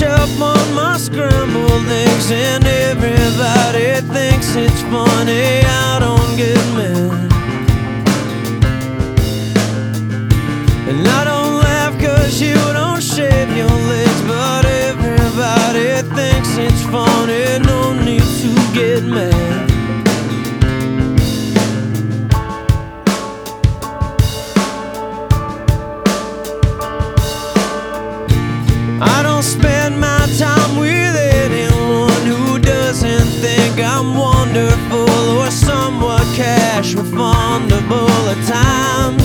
ketchup on my scrambled eggs, and everybody thinks it's funny. I don't get mad, and I don't laugh 'cause you don't shave your legs, but everybody thinks it's funny. No need to get mad. I don't spend my time with anyone who doesn't think I'm wonderful or somewhat cash refundable at times.